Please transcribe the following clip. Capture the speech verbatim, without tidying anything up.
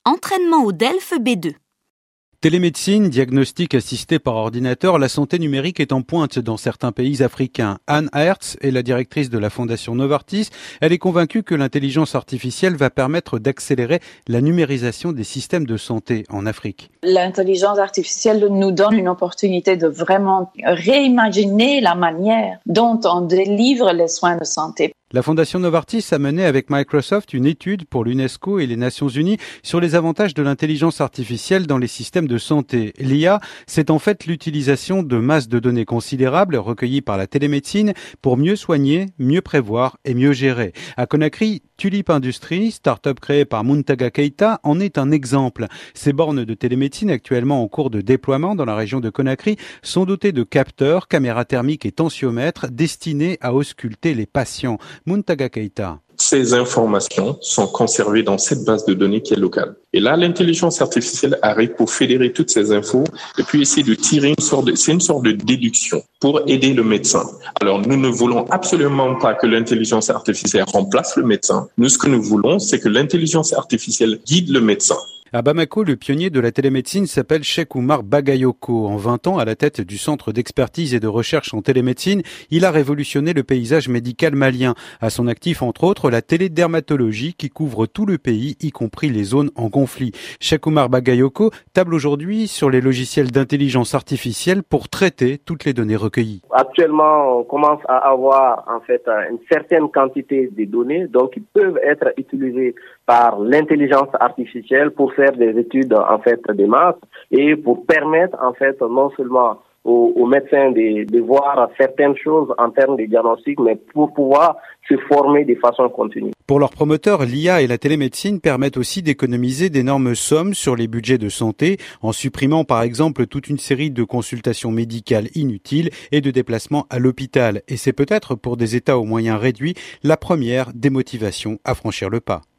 Entraînement au DELF B deux. Télémédecine, diagnostic assisté par ordinateur, la santé numérique est en pointe dans certains pays africains. Anne Hertz est la directrice de la fondation Novartis. Elle est convaincue que l'intelligence artificielle va permettre d'accélérer la numérisation des systèmes de santé en Afrique. L'intelligence artificielle nous donne une opportunité de vraiment réimaginer la manière dont on délivre les soins de santé. La fondation Novartis a mené avec Microsoft une étude pour l'UNESCO et les Nations Unies sur les avantages de l'intelligence artificielle dans les systèmes de santé. L'I A, c'est en fait l'utilisation de masses de données considérables recueillies par la télémédecine pour mieux soigner, mieux prévoir et mieux gérer. À Conakry, Tulip Industries, start-up créée par Muntaga Keita, en est un exemple. Ces bornes de télémédecine actuellement en cours de déploiement dans la région de Conakry sont dotées de capteurs, caméras thermiques et tensiomètres destinés à ausculter les patients. Muntaga Keita. Ces informations sont conservées dans cette base de données qui est locale. Et là, l'intelligence artificielle arrive pour fédérer toutes ces infos et puis essayer de tirer une sorte de, c'est une sorte de déduction pour aider le médecin. Alors, nous ne voulons absolument pas que l'intelligence artificielle remplace le médecin. Nous, ce que nous voulons, c'est que l'intelligence artificielle guide le médecin. À Bamako, le pionnier de la télémédecine s'appelle Cheikh Oumar Bagayoko. En vingt ans, à la tête du centre d'expertise et de recherche en télémédecine, il a révolutionné le paysage médical malien. À son actif, entre autres, la télédermatologie qui couvre tout le pays, y compris les zones en conflit. Cheikh Oumar Bagayoko table aujourd'hui sur les logiciels d'intelligence artificielle pour traiter toutes les données recueillies. Actuellement, on commence à avoir en fait une certaine quantité de données, donc ils peuvent être utilisés par l'intelligence artificielle pour faire des études en fait des maths et pour permettre en fait non seulement aux, aux médecins de, de voir certaines choses en termes de diagnostic, mais pour pouvoir se former de façon continue. Pour leurs promoteurs, l'I A et la télémédecine permettent aussi d'économiser d'énormes sommes sur les budgets de santé, en supprimant par exemple toute une série de consultations médicales inutiles et de déplacements à l'hôpital. Et c'est peut-être pour des États aux moyens réduits la première des motivations à franchir le pas.